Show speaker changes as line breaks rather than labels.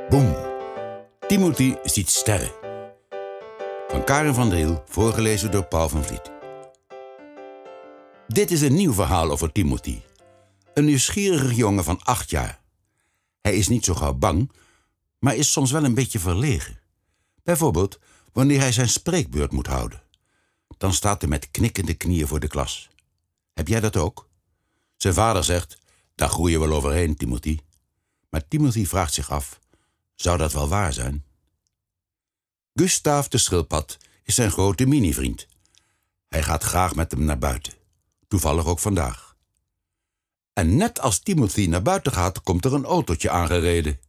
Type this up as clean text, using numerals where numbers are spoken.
Boem. Timothy ziet sterren. Van Karen van Driel, voorgelezen door Paul van Vliet. Dit is een nieuw verhaal over Timothy. Een nieuwsgierige jongen van 8 jaar. Hij is niet zo gauw bang, maar is soms wel een beetje verlegen. Bijvoorbeeld wanneer hij zijn spreekbeurt moet houden. Dan staat hij met knikkende knieën voor de klas. Heb jij dat ook? Zijn vader zegt, daar groei je wel overheen, Timothy. Maar Timothy vraagt zich af, zou dat wel waar zijn? Gustav de schildpad is zijn grote minivriend. Hij gaat graag met hem naar buiten. Toevallig ook vandaag. En net als Timothy naar buiten gaat, komt er een autootje aangereden.